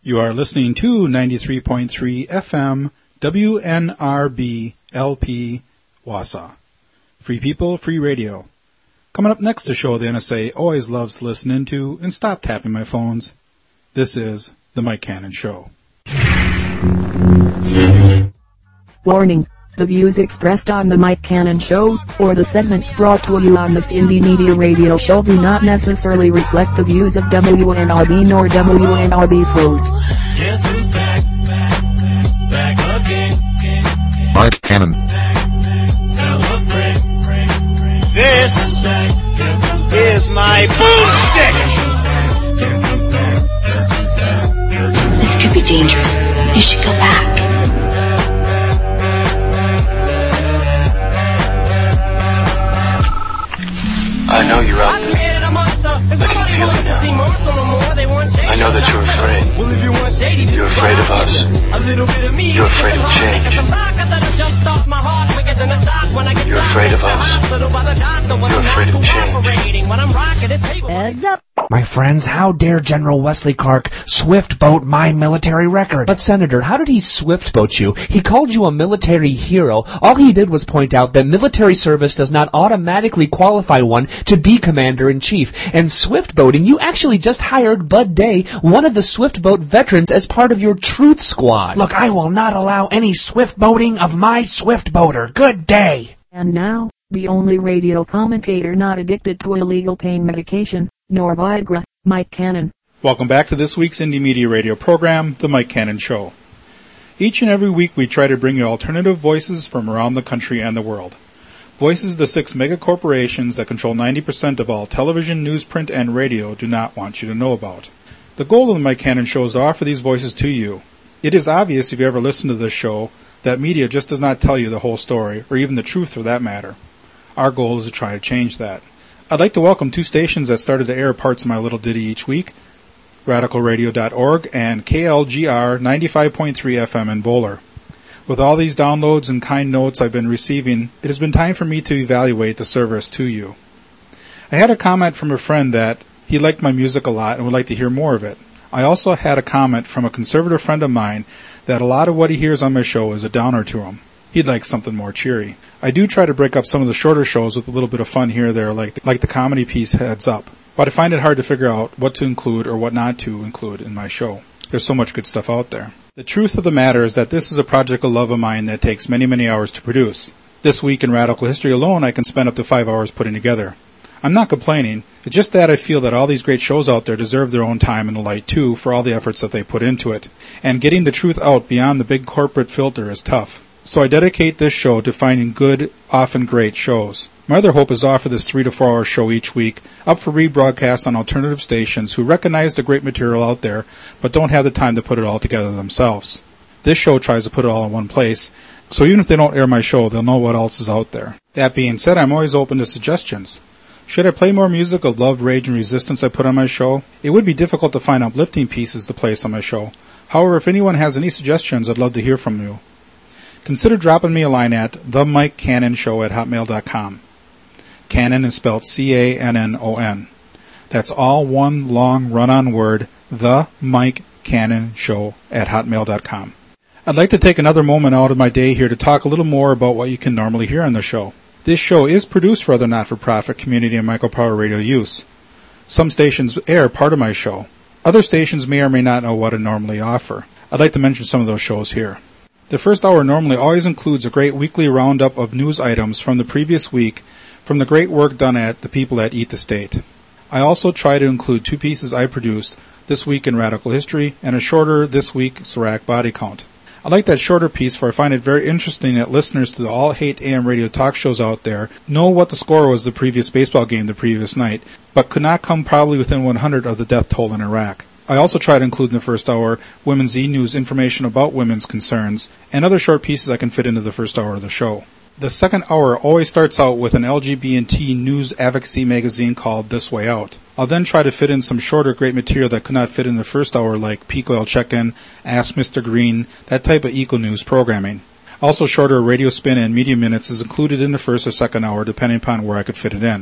You are listening to 93.3 FM WNRB LP Wausau. Free people, free radio. Coming up next, a show the NSA always loves to listen into and stop tapping my phones. This is The Mike Cannon Show. Warning. The views expressed on The Mike Cannon Show, or the segments brought to you on this indie media radio show do not necessarily reflect the views of WNRB nor WNRB's hosts. Guess who's back again. Mike Cannon. Tell a friend. This is my boomstick! This could be dangerous. You should go back. I know you're out there. I can feel it now. I know that you're afraid. You're afraid of us. You're afraid of change. You're afraid of us. You're afraid of change. Heads up. My friends, how dare General Wesley Clark swift-boat my military record? But Senator, how did he swift-boat you? He called you a military hero. All he did was point out that military service does not automatically qualify one to be commander-in-chief. And swift-boating, you actually just hired Bud Day, one of the swift-boat veterans, as part of your truth squad. Look, I will not allow any swift-boating of my swift-boater. Good day. And now, the only radio commentator not addicted to illegal pain medication, nor Viagra, Mike Cannon. Welcome back to this week's Indie Media Radio program, The Mike Cannon Show. Each and every week we try to bring you alternative voices from around the country and the world. Voices of the 6 mega corporations that control 90% of all television, newsprint, and radio do not want you to know about. The goal of The Mike Cannon Show is to offer these voices to you. It is obvious if you ever listen to this show that media just does not tell you the whole story, or even the truth for that matter. Our goal is to try to change that. I'd like to welcome 2 stations that started to air parts of my little ditty each week, RadicalRadio.org and KLGR 95.3 FM in Bowler. With all these downloads and kind notes I've been receiving, it has been time for me to evaluate the service to you. I had a comment from a friend that he liked my music a lot and would like to hear more of it. I also had a comment from a conservative friend of mine that a lot of what he hears on my show is a downer to him. He'd like something more cheery. I do try to break up some of the shorter shows with a little bit of fun here or there, like the comedy piece Heads Up. But I find it hard to figure out what to include or what not to include in my show. There's so much good stuff out there. The truth of the matter is that this is a project of love of mine that takes many, many hours to produce. This week in Radical History alone, I can spend up to 5 hours putting together. I'm not complaining. It's just that I feel that all these great shows out there deserve their own time and the light too for all the efforts that they put into it. And getting the truth out beyond the big corporate filter is tough. So I dedicate this show to finding good, often great shows. My other hope is to offer this 3 to 4 hour show each week up for rebroadcast on alternative stations who recognize the great material out there but don't have the time to put it all together themselves. This show tries to put it all in one place, so even if they don't air my show, they'll know what else is out there. That being said, I'm always open to suggestions. Should I play more music of love, rage, and resistance I put on my show? It would be difficult to find uplifting pieces to place on my show. However, if anyone has any suggestions, I'd love to hear from you. Consider dropping me a line at themikecannonshow@hotmail.com. Cannon is spelled C-A-N-N-O-N. That's all one long run-on word, themikecannonshow@hotmail.com. I'd like to take another moment out of my day here to talk a little more about what you can normally hear on the show. This show is produced for other not-for-profit community and micropower radio use. Some stations air part of my show. Other stations may or may not know what I normally offer. I'd like to mention some of those shows here. The first hour normally always includes a great weekly roundup of news items from the previous week from the great work done at the people at Eat the State. I also try to include 2 pieces I produced this week in Radical History and a shorter This Week Sirac Body Count. I like that shorter piece for I find it very interesting that listeners to the all-hate AM radio talk shows out there know what the score was the previous baseball game the previous night, but could not come probably within 100 of the death toll in Iraq. I also try to include in the first hour Women's E-News information about women's concerns and other short pieces I can fit into the first hour of the show. The second hour always starts out with an LGBT news advocacy magazine called This Way Out. I'll then try to fit in some shorter great material that could not fit in the first hour like Peak Oil Check-In, Ask Mr. Green, that type of eco-news programming. Also shorter radio spin and media minutes is included in the first or second hour depending upon where I could fit it in.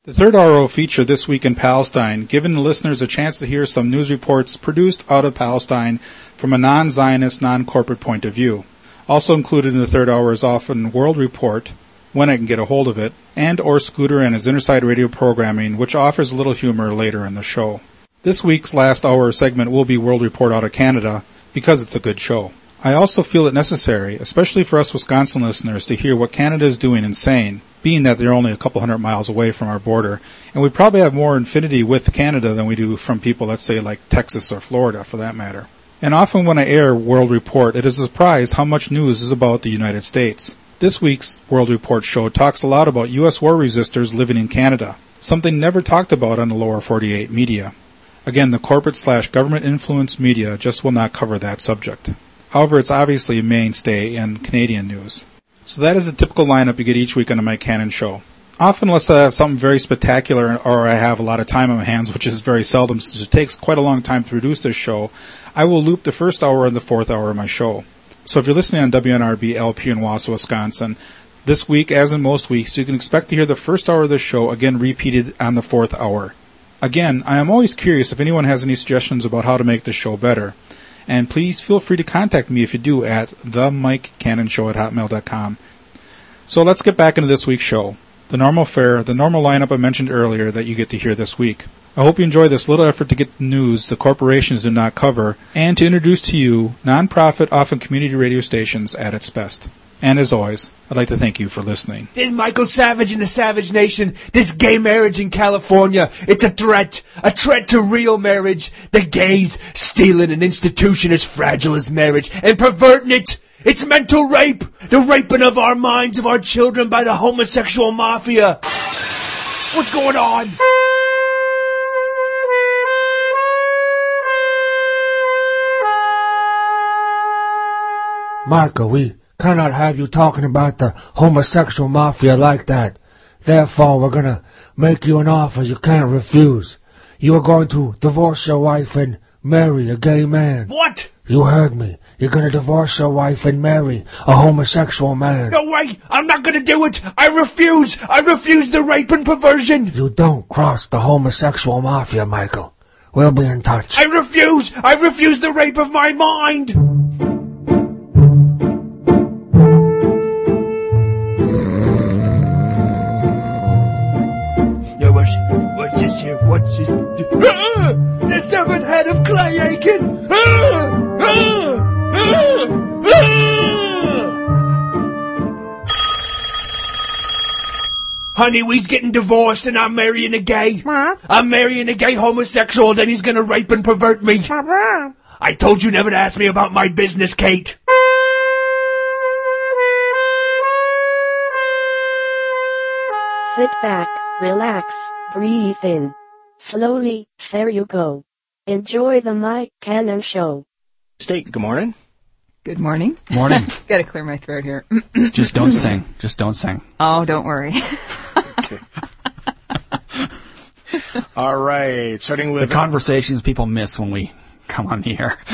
The third hour will feature This Week in Palestine, giving the listeners a chance to hear some news reports produced out of Palestine from a non-Zionist, non-corporate point of view. Also included in the third hour is often World Report, when I can get a hold of it, and or Scooter and his Inner-Side Radio programming, which offers a little humor later in the show. This week's last hour segment will be World Report out of Canada, because it's a good show. I also feel it necessary, especially for us Wisconsin listeners, to hear what Canada is doing and saying, being that they're only a couple hundred miles away from our border, and we probably have more affinity with Canada than we do from people, let's say, like Texas or Florida, for that matter. And often when I air World Report, it is a surprise how much news is about the United States. This week's World Report show talks a lot about U.S. war resistors living in Canada, something never talked about on the lower 48 media. Again, the corporate/government-influenced media just will not cover that subject. However, it's obviously a mainstay in Canadian news. So that is the typical lineup you get each week on the Mike Cannon Show. Often, unless I have something very spectacular or I have a lot of time on my hands, which is very seldom since it takes quite a long time to produce this show, I will loop the first hour and the fourth hour of my show. So if you're listening on WNRB LP in Wausau, Wisconsin, this week, as in most weeks, you can expect to hear the first hour of this show again repeated on the fourth hour. Again, I am always curious if anyone has any suggestions about how to make this show better. And please feel free to contact me if you do at themikecannonshow@hotmail.com. So let's get back into this week's show. The normal fare, the normal lineup I mentioned earlier that you get to hear this week. I hope you enjoy this little effort to get news the corporations do not cover and to introduce to you non-profit, often community radio stations at its best. And as always, I'd like to thank you for listening. There's Michael Savage in the Savage Nation. This gay marriage in California. It's a threat to real marriage. The gays stealing an institution as fragile as marriage and perverting it. It's mental rape. The raping of our minds, of our children by the homosexual mafia. What's going on? Marco, we cannot have you talking about the homosexual mafia like that. Therefore, we're gonna make you an offer you can't refuse. You are going to divorce your wife and marry a gay man. What? You heard me. You're gonna divorce your wife and marry a homosexual man. No way! I'm not gonna do it! I refuse! I refuse the rape and perversion! You don't cross the homosexual mafia, Michael. We'll be in touch. I refuse! I refuse the rape of my mind! What's this here? What's this? The severed head of Clay Aiken! Honey, we's getting divorced and I'm marrying a gay. I'm marrying a gay homosexual, then he's gonna rape and pervert me. I told you never to ask me about my business, Kate. Sit back, relax, breathe in. Slowly, there you go. Enjoy the Mike Cannon Show. State, good morning. Good morning. Morning. Gotta clear my throat here. Just don't sing. Just don't sing. Oh, don't worry. Okay. All right, starting with... The conversations people miss when we come on the air.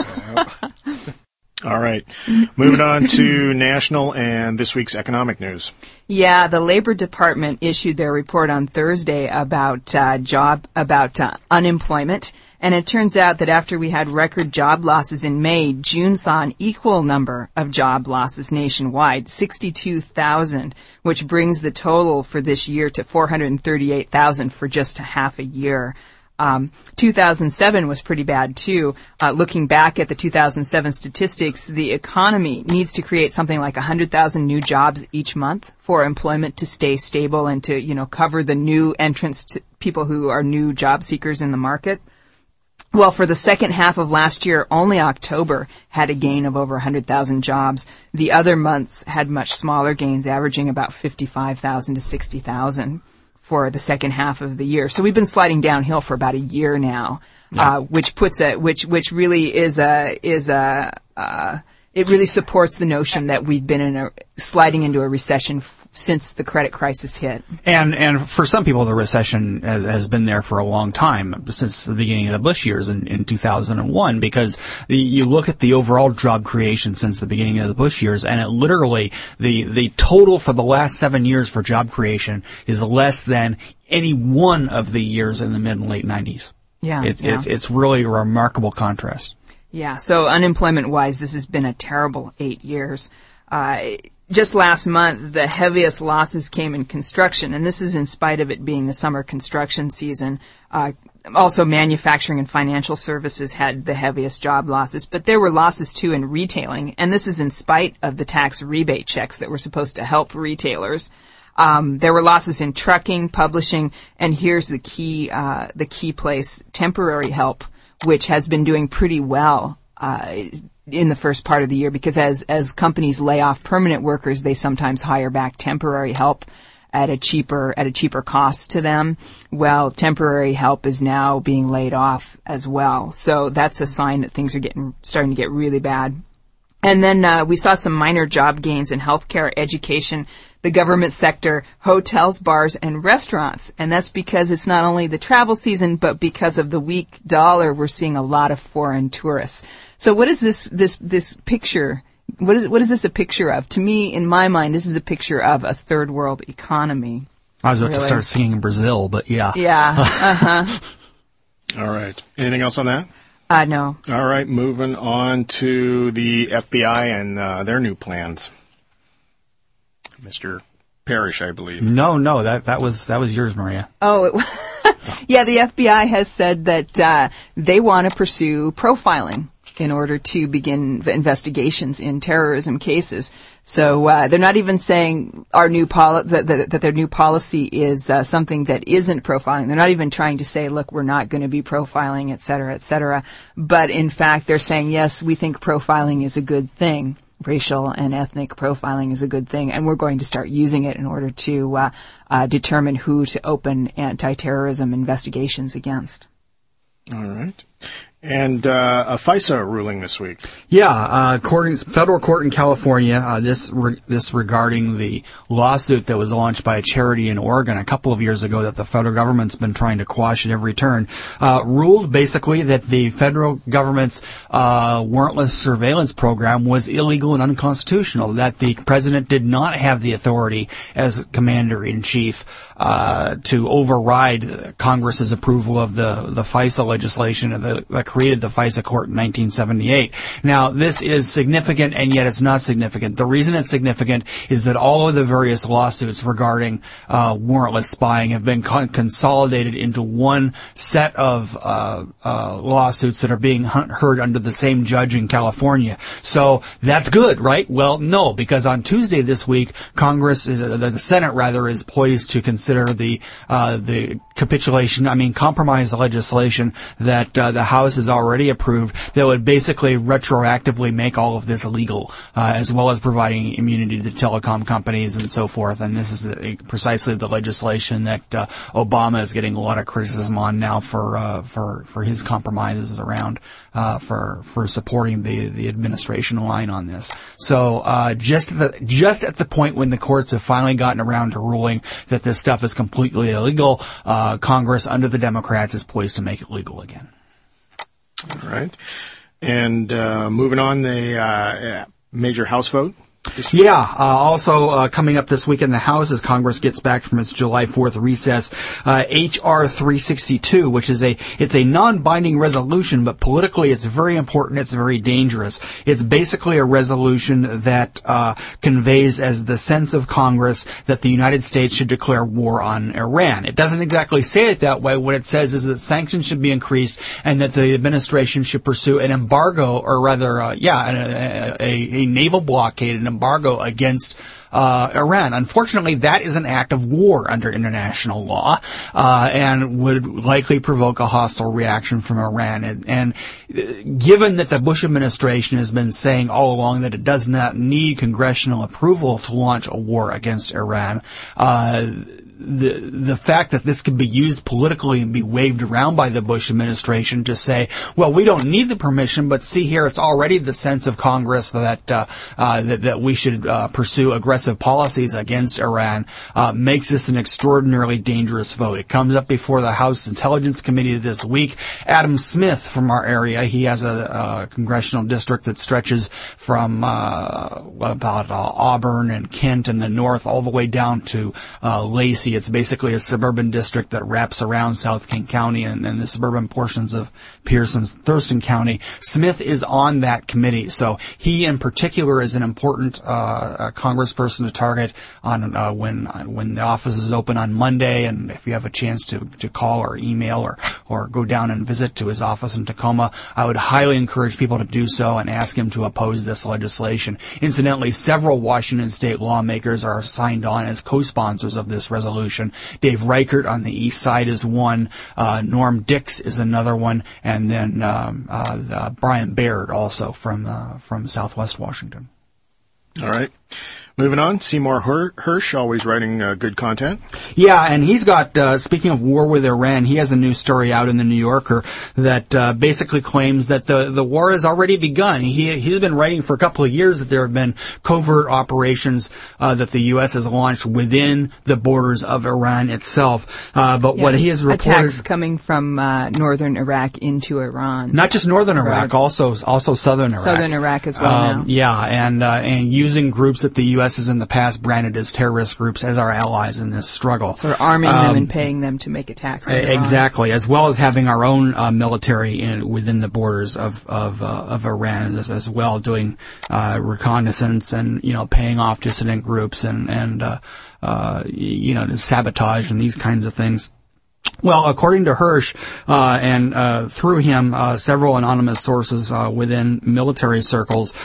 All right. Moving on to national and this week's economic news. Yeah, the Labor Department issued their report on Thursday about unemployment. And it turns out that after we had record job losses in May, June saw an equal number of job losses nationwide, 62,000, which brings the total for this year to 438,000 for just half a year. 2007 was pretty bad too. Looking back at the 2007 statistics, the economy needs to create something like 100,000 new jobs each month for employment to stay stable and to, cover the new entrants to people who are new job seekers in the market. Well, for the second half of last year, only October had a gain of over 100,000 jobs. The other months had much smaller gains, averaging about 55,000 to 60,000. For the second half of the year. So we've been sliding downhill for about a year now, which really it really supports the notion that we've been sliding into a recession since the credit crisis hit. And for some people, the recession has been there for a long time, since the beginning of the Bush years in 2001, because you look at the overall job creation since the beginning of the Bush years, and it literally, the total for the last 7 years for job creation is less than any one of the years in the mid and late 90s. Yeah, It's really a remarkable contrast. Yeah, so unemployment-wise, this has been a terrible 8 years. Just last month, the heaviest losses came in construction, and this is in spite of it being the summer construction season. Also, manufacturing and financial services had the heaviest job losses, but there were losses too in retailing, and this is in spite of the tax rebate checks that were supposed to help retailers. There were losses in trucking, publishing, and here's the key place, temporary help, which has been doing pretty well in the first part of the year, because as companies lay off permanent workers, they sometimes hire back temporary help at a cheaper cost to them. Well, temporary help is now being laid off as well. So that's a sign that things are starting to get really bad. And then we saw some minor job gains in healthcare, education, the government sector, hotels, bars, and restaurants. And that's because it's not only the travel season, but because of the weak dollar, we're seeing a lot of foreign tourists. So what is this picture? What is this a picture of? To me, in my mind, this is a picture of a third world economy. I was about to start singing Brazil, but yeah. Yeah. Uh-huh. All right. Anything else on that? No. All right. Moving on to the FBI and their new plans. Mr. Parrish, I believe. No, that was yours, Maria. Oh, yeah. The FBI has said that they want to pursue profiling in order to begin investigations in terrorism cases. So they're not even saying that their new policy is something that isn't profiling. They're not even trying to say, look, we're not going to be profiling, et cetera, et cetera. But in fact, they're saying, yes, we think profiling is a good thing. Racial and ethnic profiling is a good thing, and we're going to start using it in order to determine who to open anti-terrorism investigations against. All right. And a FISA ruling this week. Yeah, federal court in California, this regarding the lawsuit that was launched by a charity in Oregon a couple of years ago that the federal government's been trying to quash at every turn, ruled basically that the federal government's warrantless surveillance program was illegal and unconstitutional, that the president did not have the authority as commander-in-chief to override Congress's approval of the FISA legislation that created the FISA court in 1978. Now, this is significant, and yet it's not significant. The reason it's significant is that all of the various lawsuits regarding warrantless spying have been consolidated into one set of lawsuits that are being heard under the same judge in California. So that's good, right? Well, no, because on Tuesday this week, the Senate rather, is poised to consider the compromise legislation that the House has already approved that would basically retroactively make all of this illegal, as well as providing immunity to the telecom companies and so forth. And this is precisely the legislation that Obama is getting a lot of criticism on now for his compromises around for supporting the administration line on this. So just at the point when the courts have finally gotten around to ruling that this stuff is completely illegal, Congress under the Democrats is poised to make it legal again. All right. And moving on, the major House vote. Yeah, also coming up this week in the House as Congress gets back from its July 4th recess, H.R. 362, which is it's a non-binding resolution, but politically it's very important, it's very dangerous. It's basically a resolution that conveys as the sense of Congress that the United States should declare war on Iran. It doesn't exactly say it that way. What it says is that sanctions should be increased and that the administration should pursue an embargo, or rather, a naval blockade, an embargo against Iran. Unfortunately, that is an act of war under international law, and would likely provoke a hostile reaction from Iran. And given that the Bush administration has been saying all along that it does not need congressional approval to launch a war against Iran, the fact that this could be used politically and be waved around by the Bush administration to say, well, we don't need the permission, but see here, it's already the sense of Congress that we should pursue aggressive policies against Iran, makes this an extraordinarily dangerous vote. It comes up before the House Intelligence Committee this week. Adam Smith from our area, he has a congressional district that stretches from about Auburn and Kent in the north all the way down to Lacey Lucy. It's basically a suburban district that wraps around South King County and the suburban portions of Pearson's Thurston County. Smith is on that committee, so he in particular is an important congressperson to target on when the office is open on Monday. And if you have a chance to call or email or go down and visit to his office in Tacoma, I would highly encourage people to do so and ask him to oppose this legislation. Incidentally, several Washington state lawmakers are signed on as co-sponsors of this resolution. Dave Reichert on the east side is one, Norm Dix is another one, and then Brian Baird also from Southwest Washington. All right. Moving on, Seymour Hersh, always writing good content. Yeah, and he's got, speaking of war with Iran, he has a new story out in the New Yorker that basically claims that the war has already begun. He's been writing for a couple of years that there have been covert operations that the U.S. has launched within the borders of Iran itself. But what he has reported... Attacks coming from northern Iraq into Iran. Not just northern Iraq, also southern Iraq. Southern Iraq as well now. Yeah, and using groups that the U.S. has in the past branded as terrorist groups as our allies in this struggle. So we're arming them and paying them to make attacks. Exactly, as well as having our own military within the borders of Iran as well, doing reconnaissance and paying off dissident groups and sabotage and these kinds of things. Well, according to Hersh, and through him, several anonymous sources within military circles,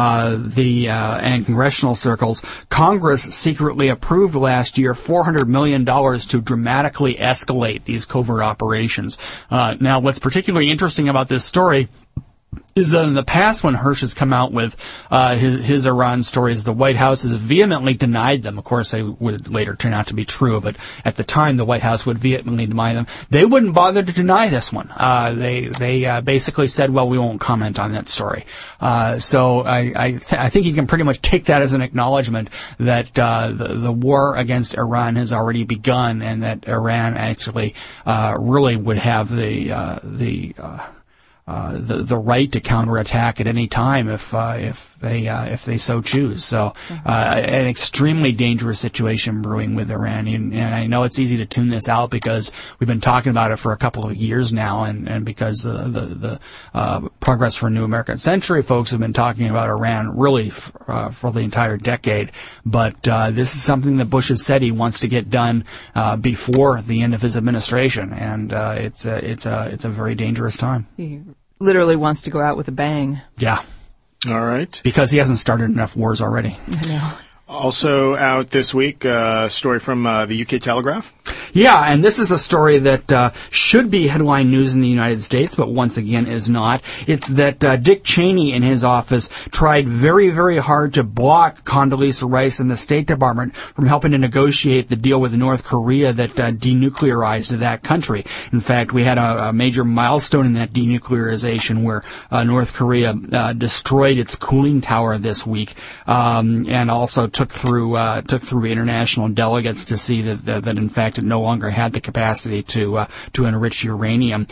and congressional circles, Congress secretly approved last year $400 million to dramatically escalate these covert operations. Now, what's particularly interesting about this story is that in the past when Hersh has come out with his Iran stories, the White House has vehemently denied them. Of course, they would later turn out to be true, but at the time the White House would vehemently deny them. They wouldn't bother to deny this one. They basically said, well, we won't comment on that story. So I think you can pretty much take that as an acknowledgement that the war against Iran has already begun, and that Iran actually really would have the right to counterattack at any time if they so choose. So an extremely dangerous situation brewing with Iran, and I know it's easy to tune this out because we've been talking about it for a couple of years now, and because the Progress for a New American Century folks have been talking about Iran really for the entire decade. But this is something that Bush has said he wants to get done before the end of his administration, and it's a very dangerous time. He literally wants to go out with a bang. Yeah. All right. Because he hasn't started enough wars already. I know. Also out this week, a story from the UK Telegraph. Yeah, and this is a story that should be headline news in the United States, but once again is not. It's that Dick Cheney in his office tried very, very hard to block Condoleezza Rice and the State Department from helping to negotiate the deal with North Korea that denuclearized that country. In fact, we had a major milestone in that denuclearization where North Korea destroyed its cooling tower this week, and also took through international delegates to see that in fact it no longer had the capacity to enrich uranium.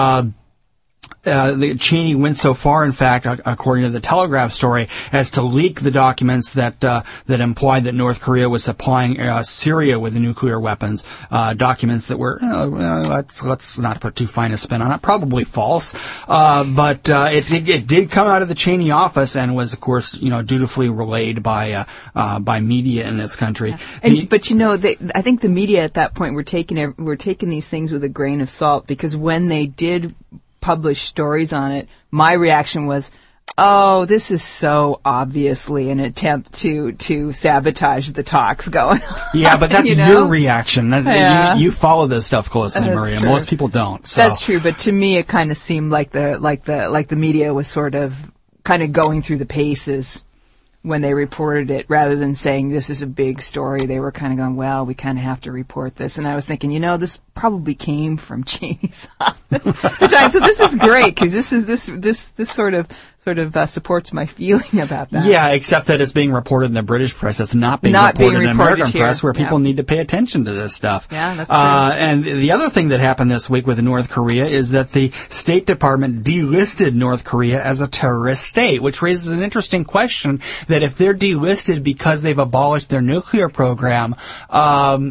Cheney went so far, in fact, according to the Telegraph story, as to leak the documents that implied that North Korea was supplying Syria with nuclear weapons. Documents that were, let's not put too fine a spin on it, probably false. But it did come out of the Cheney office and was, of course, dutifully relayed by media in this country. But I think the media at that point were taking these things with a grain of salt, because when they did publish stories on it, my reaction was, oh, this is so obviously an attempt to sabotage the talks going on. Yeah, but that's your reaction. Yeah. You follow this stuff closely, that's Maria. True. Most people don't. So. That's true, but to me it kind of seemed like the media was sort of kind of going through the paces when they reported it, rather than saying this is a big story. They were kind of going, well, we kind of have to report this. And I was thinking, this probably came from Cheney's office at the time. So this is great, because this sort of supports my feeling about that. Yeah, except that it's being reported in the British press. It's not being reported in the American here. press, where people need to pay attention to this stuff. Yeah, that's true. And the other thing that happened this week with North Korea is that the State Department delisted North Korea as a terrorist state, which raises an interesting question that if they're delisted because they've abolished their nuclear program,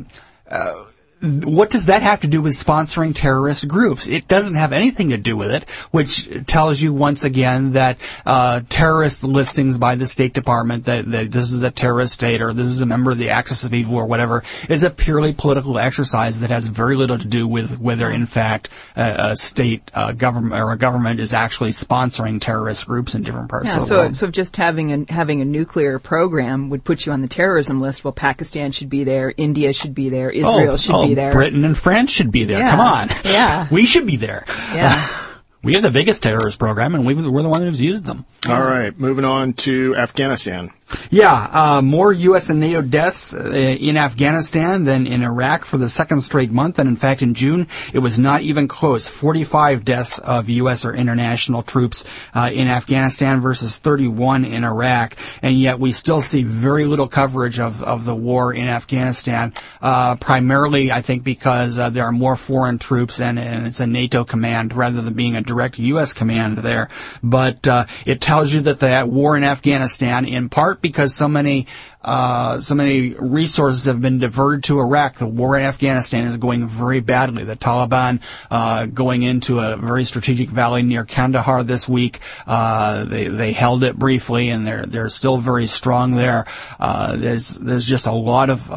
what does that have to do with sponsoring terrorist groups? It doesn't have anything to do with it, which tells you once again that terrorist listings by the State Department that this is a terrorist state or this is a member of the Axis of Evil or whatever is a purely political exercise that has very little to do with whether, in fact, a state government or a government is actually sponsoring terrorist groups in different parts of the world. So just having a nuclear program would put you on the terrorism list. Well, Pakistan should be there, India should be there, Israel should be there. Britain and France should be there. Yeah. Come on. Yeah. We should be there. Yeah. We have the biggest terrorist program, and we're the one who's used them. All right. Moving on to Afghanistan. Yeah, more U.S. and NATO deaths in Afghanistan than in Iraq for the second straight month. And in fact, in June, it was not even close. 45 deaths of U.S. or international troops in Afghanistan versus 31 in Iraq. And yet we still see very little coverage of the war in Afghanistan, primarily, I think, because there are more foreign troops and it's a NATO command rather than being a direct U.S. command there. But it tells you that that war in Afghanistan, in part because so many resources have been diverted to Iraq. The war in Afghanistan is going very badly. The Taliban going into a very strategic valley near Kandahar this week. They held it briefly, and they're still very strong there. There's just a lot of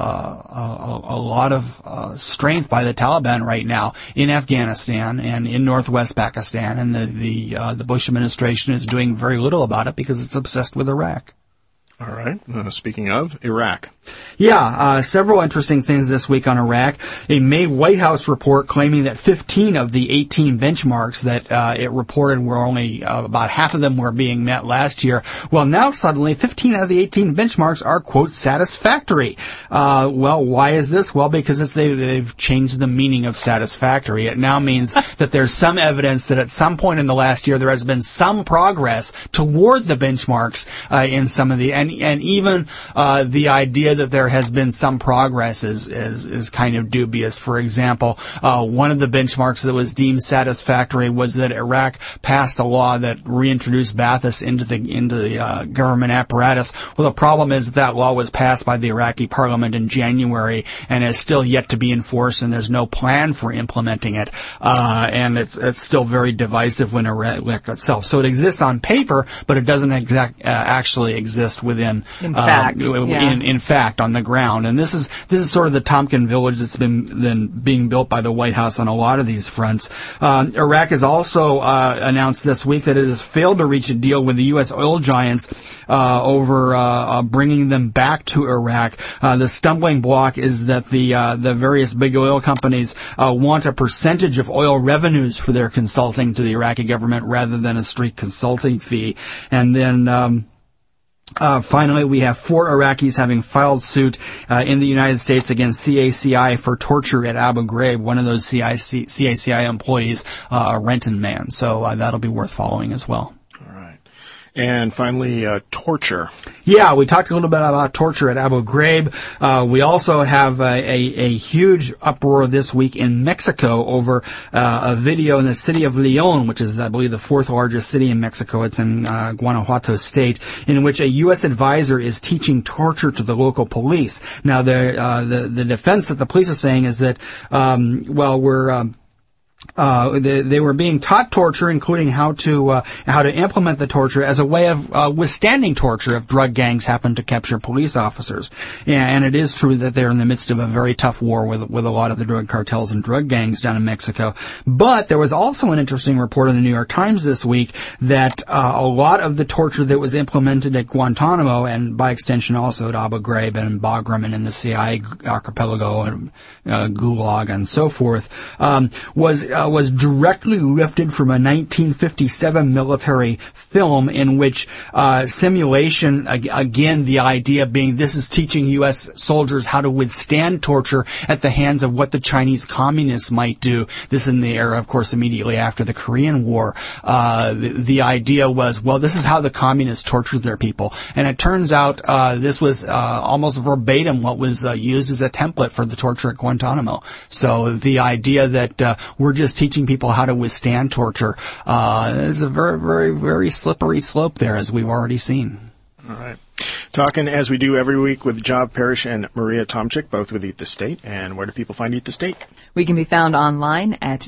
strength by the Taliban right now in Afghanistan and in northwest Pakistan, and the Bush administration is doing very little about it because it's obsessed with Iraq. All right. Speaking of Iraq. Yeah, several interesting things this week on Iraq. A May White House report claiming that 15 of the 18 benchmarks that it reported were only about half of them were being met last year. Well, now suddenly 15 out of the 18 benchmarks are, quote, satisfactory. Well, why is this? Well, because they've changed the meaning of satisfactory. It now means that there's some evidence that at some point in the last year there has been some progress toward the benchmarks in some of the, and even the idea that there has been some progress is kind of dubious. For example, one of the benchmarks that was deemed satisfactory was that Iraq passed a law that reintroduced Ba'athist into the government apparatus. Well, the problem is that law was passed by the Iraqi parliament in January and is still yet to be enforced, and there's no plan for implementing it. And it's still very divisive when Iraq itself. So it exists on paper, but it doesn't actually exist within in fact on the ground. And this is sort of the Tompkin village that's been being built by the White House on a lot of these fronts. Iraq has also announced this week that it has failed to reach a deal with the U.S. oil giants over bringing them back to Iraq. The stumbling block is that the various big oil companies want a percentage of oil revenues for their consulting to the Iraqi government rather than a straight consulting fee. And then finally, we have 4 Iraqis having filed suit in the United States against CACI for torture at Abu Ghraib. One of those CACI employees, a Renton man. So that'll be worth following as well. And finally, torture. Yeah, we talked a little bit about torture at Abu Ghraib. We also have a huge uproar this week in Mexico over a video in the city of León, which is, I believe, the 4th largest city in Mexico. It's in Guanajuato State, in which a U.S. advisor is teaching torture to the local police. Now, the defense that the police are saying is that, they were being taught torture, including how to implement the torture as a way of withstanding torture if drug gangs happen to capture police officers. And it is true that they're in the midst of a very tough war with a lot of the drug cartels and drug gangs down in Mexico. But there was also an interesting report in the New York Times this week that a lot of the torture that was implemented at Guantanamo, and by extension also at Abu Ghraib and Bagram and in the CIA archipelago and Gulag and so forth, was directly lifted from a 1957 military film in which simulation, again, the idea being this is teaching U.S. soldiers how to withstand torture at the hands of what the Chinese communists might do. This in the era, of course, immediately after the Korean War. The idea was, well, this is how the communists tortured their people. And it turns out this was almost verbatim what was used as a template for the torture at Guantanamo. So the idea that we're just teaching people how to withstand torture is a very, very, very slippery slope there, as we've already seen. All right. Talking, as we do every week, with Job Parrish and Maria Tomczyk, both with Eat the State. And where do people find Eat the State? We can be found online at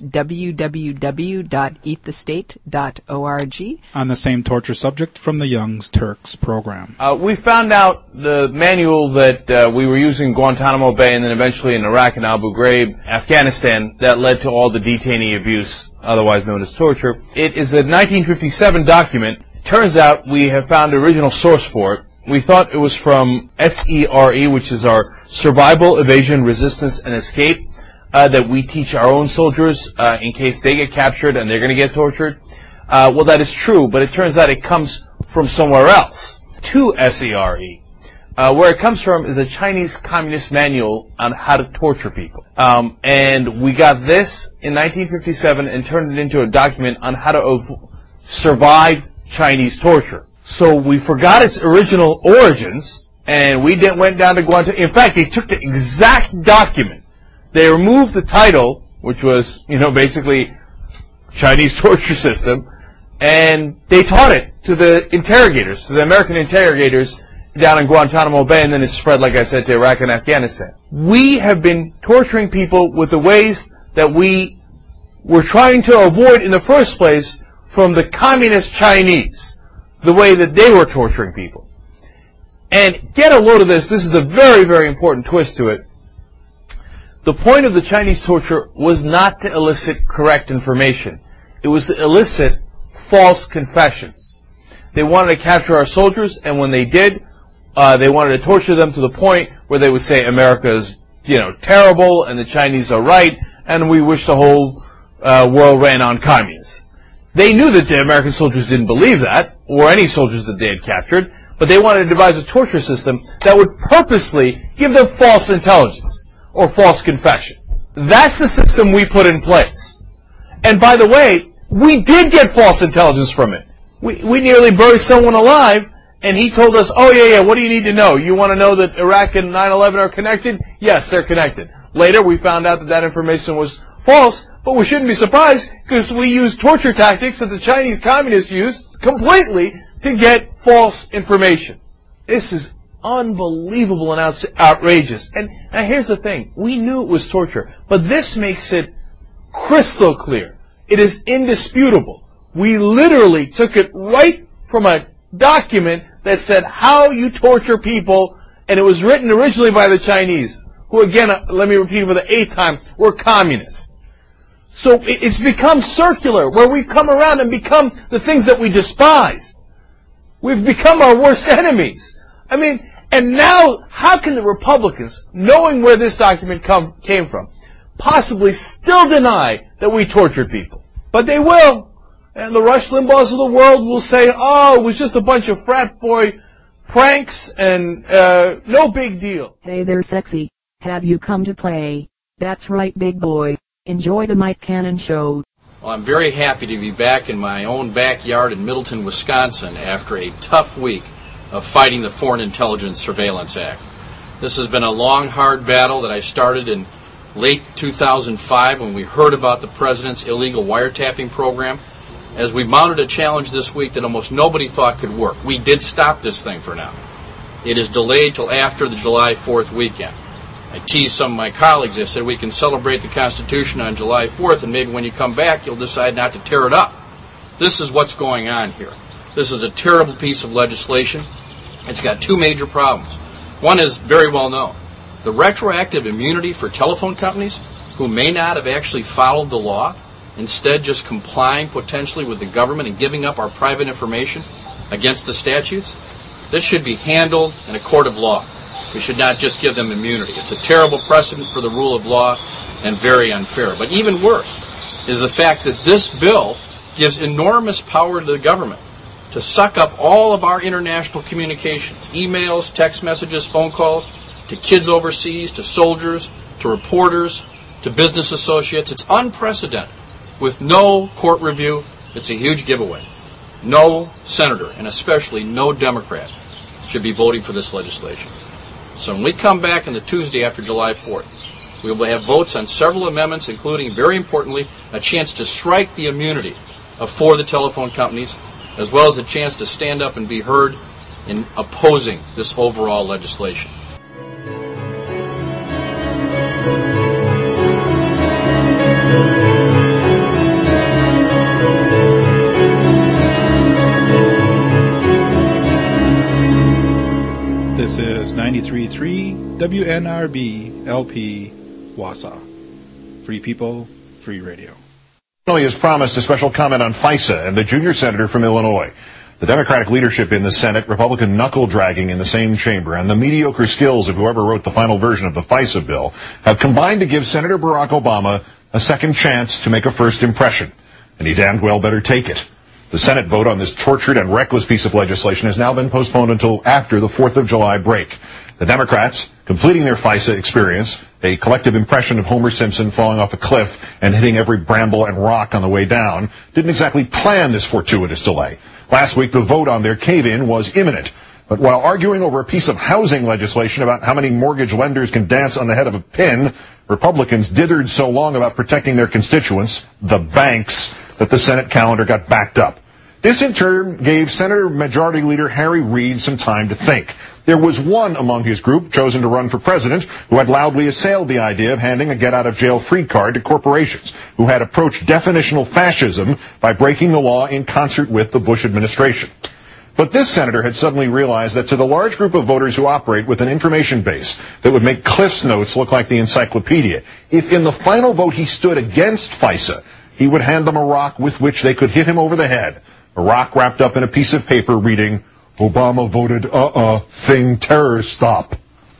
www.eatthestate.org. On the same torture subject from the Young Turks program. We found out the manual that we were using in Guantanamo Bay and then eventually in Iraq and Abu Ghraib, Afghanistan, that led to all the detainee abuse, otherwise known as torture. It is a 1957 document. Turns out we have found the original source for it. We thought it was from SERE, which is our Survival, Evasion, Resistance, and Escape, that we teach our own soldiers in case they get captured and they're going to get tortured. Well, that is true, but it turns out it comes from somewhere else, to SERE. Where it comes from is a Chinese communist manual on how to torture people. And we got this in 1957 and turned it into a document on how to survive Chinese torture. So we forgot its original origins, and we went down to Guantanamo. In fact, they took the exact document. They removed the title, which was, basically Chinese torture system, and they taught it to the interrogators, to the American interrogators down in Guantanamo Bay, and then it spread, like I said, to Iraq and Afghanistan. We have been torturing people with the ways that we were trying to avoid in the first place from the communist Chinese. The way that they were torturing people. And get a load of this. This is a very, very important twist to it. The point of the Chinese torture was not to elicit correct information. It was to elicit false confessions. They wanted to capture our soldiers, and when they did, they wanted to torture them to the point where they would say America is, terrible, and the Chinese are right, and we wish the whole world ran on communists. They knew that the American soldiers didn't believe that, or any soldiers that they had captured, but they wanted to devise a torture system that would purposely give them false intelligence, or false confessions. That's the system we put in place. And by the way, we did get false intelligence from it. We nearly buried someone alive, and he told us, oh yeah, what do you need to know? You want to know that Iraq and 9/11 are connected? Yes, they're connected. Later, we found out that information was false, but we shouldn't be surprised because we use torture tactics that the Chinese communists use completely to get false information. This is unbelievable and outrageous. And here's the thing. We knew it was torture, but this makes it crystal clear. It is indisputable. We literally took it right from a document that said how you torture people, and it was written originally by the Chinese, who, again, let me repeat for the 8th time, were communists. So it's become circular, where we've come around and become the things that we despise. We've become our worst enemies. And now, how can the Republicans, knowing where this document came from, possibly still deny that we tortured people? But they will. And the Rush Limbaughs of the world will say, oh, it was just a bunch of frat boy pranks and no big deal. Hey there, sexy. Have you come to play? That's right, big boy. Enjoy the Mike Cannon Show. Well, I'm very happy to be back in my own backyard in Middleton, Wisconsin after a tough week of fighting the Foreign Intelligence Surveillance Act. This has been a long, hard battle that I started in late 2005 when we heard about the President's illegal wiretapping program. As we mounted a challenge this week that almost nobody thought could work. We did stop this thing for now. It is delayed till after the July 4th weekend. I teased some of my colleagues. I said we can celebrate the Constitution on July 4th, and maybe when you come back, you'll decide not to tear it up. This is what's going on here. This is a terrible piece of legislation. It's got two major problems. One is very well known. The retroactive immunity for telephone companies who may not have actually followed the law, instead just complying potentially with the government and giving up our private information against the statutes. This should be handled in a court of law. We should not just give them immunity. It's a terrible precedent for the rule of law and very unfair. But even worse is the fact that this bill gives enormous power to the government to suck up all of our international communications, emails, text messages, phone calls, to kids overseas, to soldiers, to reporters, to business associates. It's unprecedented. With no court review, it's a huge giveaway. No senator, and especially no Democrat, should be voting for this legislation. So when we come back on the Tuesday after July 4th, we will have votes on several amendments, including, very importantly, a chance to strike the immunity for the telephone companies, as well as a chance to stand up and be heard in opposing this overall legislation. This is 93.3 WNRB LP Wausau. Free people, free radio. He has promised a special comment on FISA and the junior senator from Illinois. The Democratic leadership in the Senate, Republican knuckle-dragging in the same chamber, and the mediocre skills of whoever wrote the final version of the FISA bill have combined to give Senator Barack Obama a second chance to make a first impression. And he damned well better take it. The Senate vote on this tortured and reckless piece of legislation has now been postponed until after the 4th of July break. The Democrats, completing their FISA experience, a collective impression of Homer Simpson falling off a cliff and hitting every bramble and rock on the way down, didn't exactly plan this fortuitous delay. Last week, the vote on their cave-in was imminent. But while arguing over a piece of housing legislation about how many mortgage lenders can dance on the head of a pin, Republicans dithered so long about protecting their constituents, the banks, that the Senate calendar got backed up. This, in turn, gave Senator Majority Leader Harry Reid some time to think. There was one among his group chosen to run for president who had loudly assailed the idea of handing a get-out-of-jail-free card to corporations, who had approached definitional fascism by breaking the law in concert with the Bush administration. But this senator had suddenly realized that to the large group of voters who operate with an information base that would make Cliff's Notes look like the encyclopedia, if in the final vote he stood against FISA, he would hand them a rock with which they could hit him over the head. A rock wrapped up in a piece of paper reading, "Obama voted thing terror stop."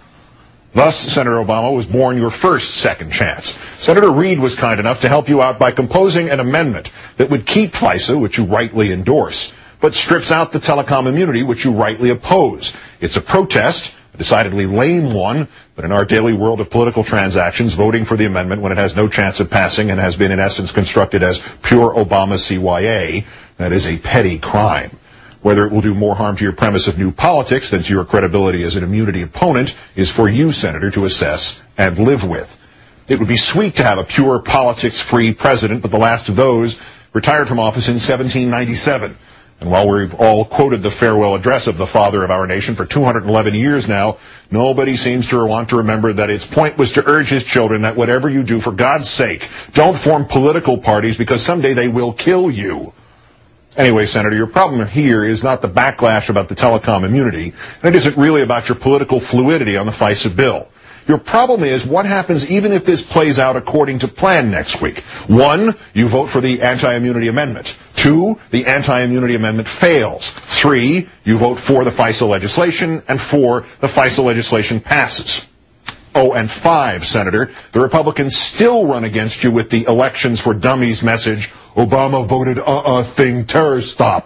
Thus, Senator Obama was born your first second chance. Senator Reid was kind enough to help you out by composing an amendment that would keep FISA, which you rightly endorse, but strips out the telecom immunity, which you rightly oppose. It's a protest, a decidedly lame one, but in our daily world of political transactions, voting for the amendment when it has no chance of passing and has been in essence constructed as pure Obama CYA, that is a petty crime. Whether it will do more harm to your premise of new politics than to your credibility as an immunity opponent is for you, Senator, to assess and live with. It would be sweet to have a pure politics-free president, but the last of those retired from office in 1797. And while we've all quoted the farewell address of the father of our nation for 211 years now, nobody seems to want to remember that its point was to urge his children that whatever you do, for God's sake, don't form political parties because someday they will kill you. Anyway, Senator, your problem here is not the backlash about the telecom immunity, and it isn't really about your political fluidity on the FISA bill. Your problem is what happens even if this plays out according to plan next week. 1, you vote for the anti-immunity amendment. 2, the anti-immunity amendment fails. 3, you vote for the FISA legislation. And 4, the FISA legislation passes. Oh, and 5, Senator, the Republicans still run against you with the elections for dummies message, Obama voted thing terror stop.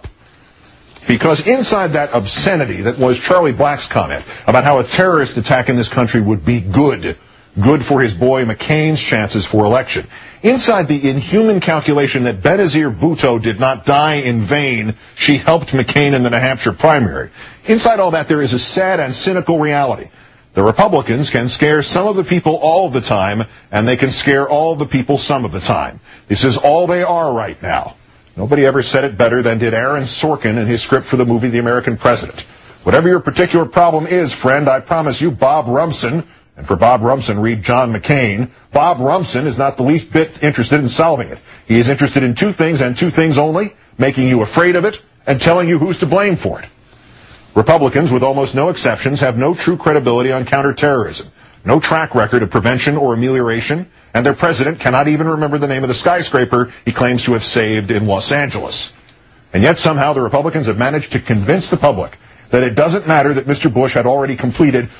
Because inside that obscenity that was Charlie Black's comment about how a terrorist attack in this country would be good for his boy McCain's chances for election, inside the inhuman calculation that Benazir Bhutto did not die in vain, she helped McCain in the New Hampshire primary, inside all that there is a sad and cynical reality. The Republicans can scare some of the people all of the time, and they can scare all of the people some of the time. This is all they are right now. Nobody ever said it better than did Aaron Sorkin in his script for the movie The American President. Whatever your particular problem is, friend, I promise you Bob Rumson, and for Bob Rumson, read John McCain, Bob Rumson is not the least bit interested in solving it. He is interested in 2 things and 2 things only, making you afraid of it and telling you who's to blame for it. Republicans, with almost no exceptions, have no true credibility on counterterrorism, no track record of prevention or amelioration, and their president cannot even remember the name of the skyscraper he claims to have saved in Los Angeles. And yet somehow the Republicans have managed to convince the public that it doesn't matter that Mr. Bush had already completed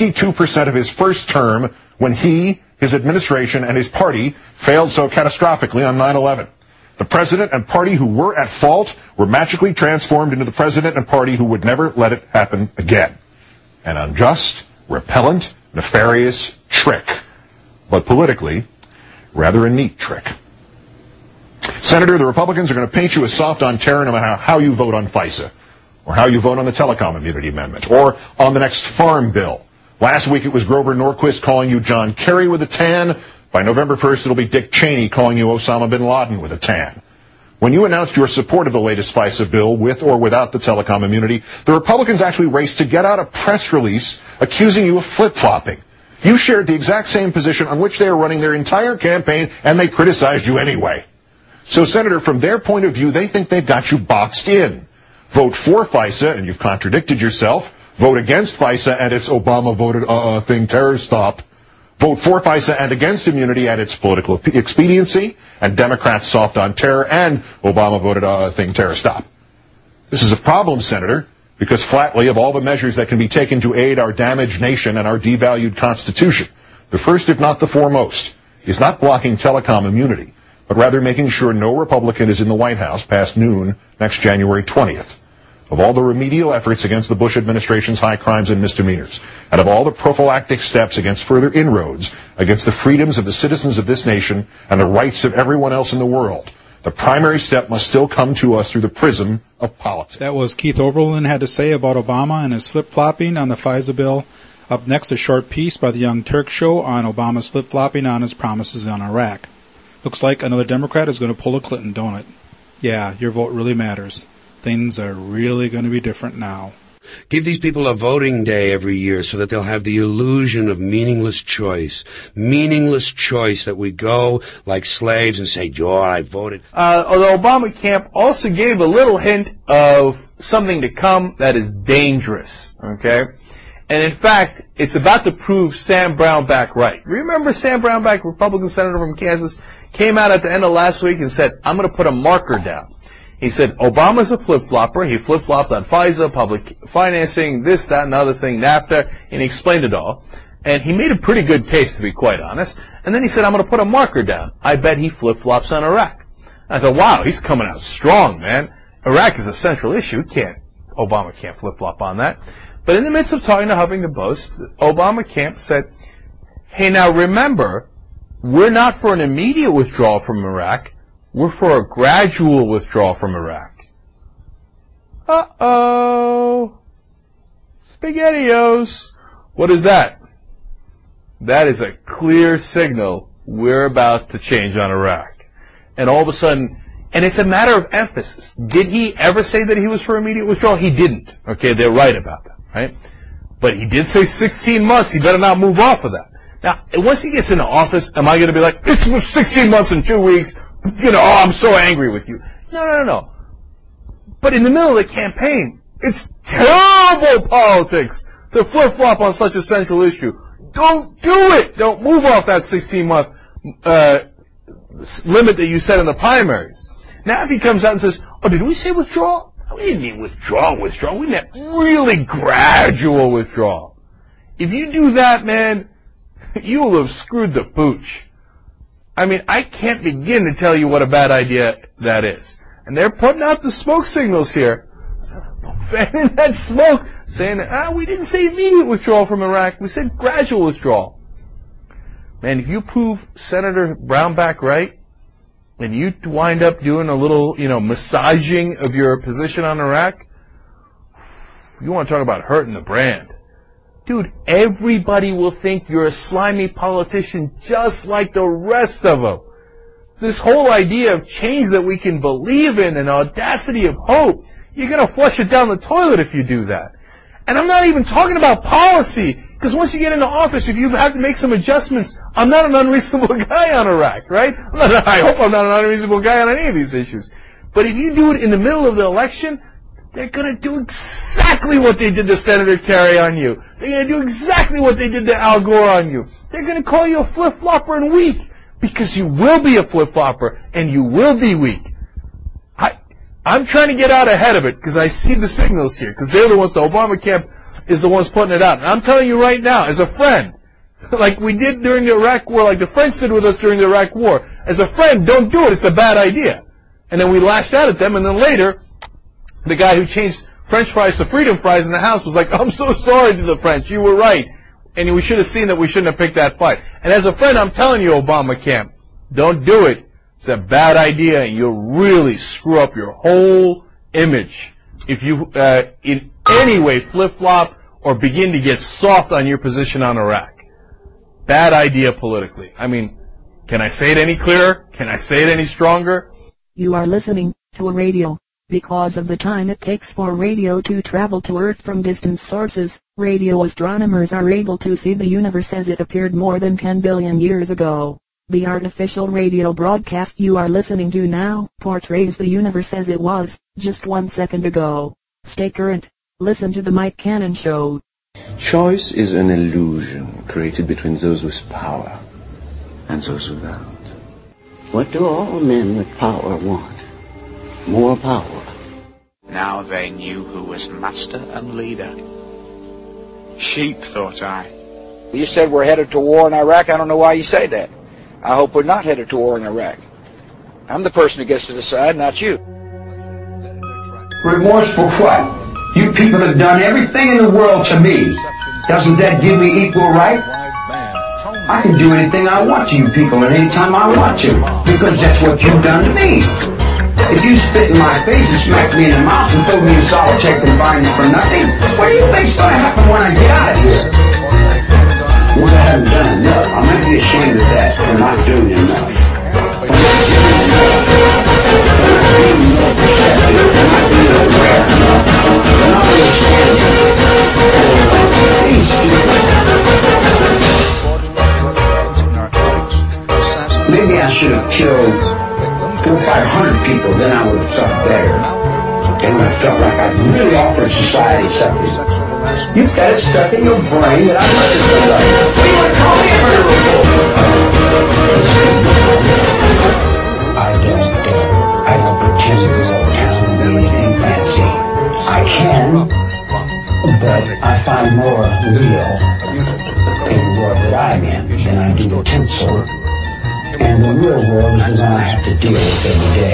22% of his first term when he, his administration, and his party failed so catastrophically on 9/11. The president and party who were at fault were magically transformed into the president and party who would never let it happen again. An unjust, repellent, nefarious trick. But politically, rather a neat trick. Senator, the Republicans are going to paint you as soft on terror no matter how you vote on FISA, or how you vote on the telecom immunity amendment, or on the next farm bill. Last week it was Grover Norquist calling you John Kerry with a tan. By November 1st, it'll be Dick Cheney calling you Osama bin Laden with a tan. When you announced your support of the latest FISA bill with or without the telecom immunity, the Republicans actually raced to get out a press release accusing you of flip-flopping. You shared the exact same position on which they are running their entire campaign, and they criticized you anyway. So, Senator, from their point of view, they think they've got you boxed in. Vote for FISA, and you've contradicted yourself. Vote against FISA, and it's Obama voted thing terror stop. Vote for FISA and against immunity and its political expediency, and Democrats soft on terror, and Obama voted thing terror stop. This is a problem, Senator, because flatly, of all the measures that can be taken to aid our damaged nation and our devalued Constitution, the first, if not the foremost, is not blocking telecom immunity, but rather making sure no Republican is in the White House past noon next January 20th. Of all the remedial efforts against the Bush administration's high crimes and misdemeanors, and of all the prophylactic steps against further inroads against the freedoms of the citizens of this nation and the rights of everyone else in the world, the primary step must still come to us through the prism of politics. That was Keith Oberlin had to say about Obama and his flip-flopping on the FISA bill. Up next, a short piece by the Young Turk Show on Obama's flip-flopping on his promises on Iraq. Looks like another Democrat is going to pull a Clinton, don't it? Yeah, your vote really matters. Things are really going to be different now. Give these people a voting day every year so that they'll have the illusion of meaningless choice. Meaningless choice that we go like slaves and say, "Joe, I voted." The Obama camp also gave a little hint of something to come that is dangerous, okay? And in fact, it's about to prove Sam Brownback right. Remember Sam Brownback, Republican senator from Kansas, came out at the end of last week and said, "I'm going to put a marker down." He said, Obama's a flip-flopper. He flip-flopped on FISA, public financing, this, that, and the other thing, NAFTA, and he explained it all. And he made a pretty good case, to be quite honest. And then he said, I'm going to put a marker down. I bet he flip-flops on Iraq. I thought, wow, he's coming out strong, man. Iraq is a central issue. Obama can't flip-flop on that. But in the midst of talking to Huffington Post, Obama camp said, hey, now remember, we're not for an immediate withdrawal from Iraq. We're for a gradual withdrawal from Iraq. Uh-oh. SpaghettiOs. What is that? That is a clear signal we're about to change on Iraq. And all of a sudden, and it's a matter of emphasis. Did he ever say that he was for immediate withdrawal? He didn't. Okay, they're right about that, right? But he did say 16 months. He better not move off of that. Now, once he gets into office, am I going to be like, it's 16 months and 2 weeks, I'm so angry with you. No. But in the middle of the campaign, it's terrible politics to flip-flop on such a central issue. Don't do it. Don't move off that 16-month limit that you set in the primaries. Now if he comes out and says, did we say withdrawal? We didn't mean withdrawal. We meant really gradual withdrawal. If you do that, man, you will have screwed the pooch. I mean, I can't begin to tell you what a bad idea that is. And they're putting out the smoke signals here. Fanning that smoke, saying that, we didn't say immediate withdrawal from Iraq. We said gradual withdrawal. Man, if you prove Senator Brownback right, and you wind up doing a little, massaging of your position on Iraq, you want to talk about hurting the brand. Dude, everybody will think you're a slimy politician just like the rest of them. This whole idea of change that we can believe in and audacity of hope, you're going to flush it down the toilet if you do that. And I'm not even talking about policy, because once you get into office, if you have to make some adjustments, I'm not an unreasonable guy on Iraq, right? I hope I'm not an unreasonable guy on any of these issues. But if you do it in the middle of the election, they're going to do exactly what they did to Senator Kerry on you. They're going to do exactly what they did to Al Gore on you. They're going to call you a flip-flopper and weak, because you will be a flip-flopper and you will be weak. I'm trying to get out ahead of it because I see the signals here, because they're the ones, the Obama camp is the ones putting it out. And I'm telling you right now, as a friend, like we did during the Iraq War, like the French did with us during the Iraq War, as a friend, don't do it, it's a bad idea. And then we lashed out at them, and then later, the guy who changed French fries to freedom fries in the House was like, I'm so sorry to the French, you were right. And we should have seen that we shouldn't have picked that fight. And as a friend, I'm telling you, Obama camp, don't do it. It's a bad idea, and you'll really screw up your whole image if you in any way flip-flop or begin to get soft on your position on Iraq. Bad idea politically. I mean, can I say it any clearer? Can I say it any stronger? You are listening to a radio. Because of the time it takes for radio to travel to Earth from distant sources, radio astronomers are able to see the universe as it appeared more than 10 billion years ago. The artificial radio broadcast you are listening to now portrays the universe as it was just 1 second ago. Stay current. Listen to the Mike Cannon Show. Choice is an illusion created between those with power and those without. What do all men with power want? More power. Now they knew who was master and leader. Sheep, thought I. You said we're headed to war in Iraq. I don't know why you say that. I hope we're not headed to war in Iraq. I'm the person who gets to decide, not you. Remorse for what? You people have done everything in the world to me. Doesn't that give me equal right? I can do anything I want to you people at any time I want to, because that's what you've done to me. If you spit in my face and smack me in the mouth and throw me in solitary confinement for nothing, what do you think's going to happen when I get out of here? Well, I haven't done enough. I might be ashamed of that for not doing enough. For not giving enough. For not being more perceptive. For not being aware enough. For not understanding. Being stupid. Maybe I should have killed 400 or 500 people, then I would have felt better. Then I felt like I'd really offered society something. You've got it stuck in your brain that I murdered somebody. What do you want to call me a murderer for? I don't pretend to be anything fancy. I can, but I find more real in the world that I'm in than I do the tinsel. And the real world is the one I have to deal with every day.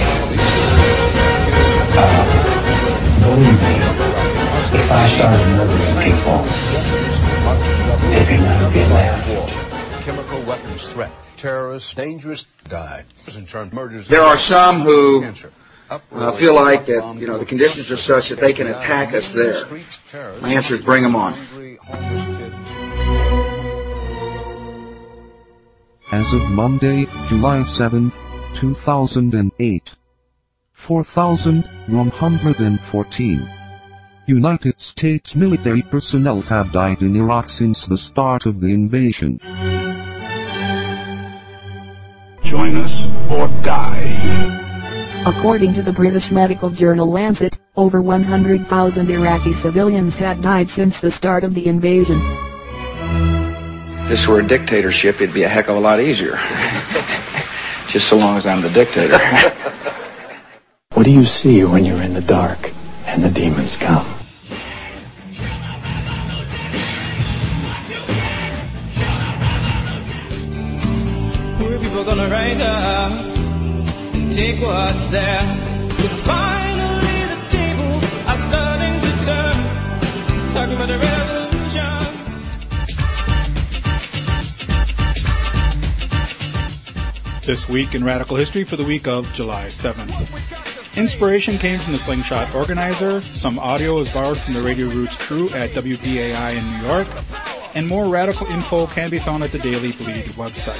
Believe me, if I started murdering people, they could never be left. Chemical weapons threat, terrorists, dangerous, died. There are some who feel like that, the conditions are such that they can attack us there. My answer is bring them on. As of Monday, July 7, 2008, 4,114 United States military personnel have died in Iraq since the start of the invasion. Join us or die. According to the British medical journal Lancet, over 100,000 Iraqi civilians had died since the start of the invasion. If this were a dictatorship, it'd be a heck of a lot easier. Just so long as I'm the dictator. What do you see when you're in the dark and the demons come? Poor people gonna rise up and take what's theirs. 'Cause finally the tables are starting to turn. Talking about the revolution. This week in Radical History for the week of July 7th. Inspiration came from the Slingshot organizer, some audio is borrowed from the Radio Roots crew at WBAI in New York, and more radical info can be found at the Daily Bleed website.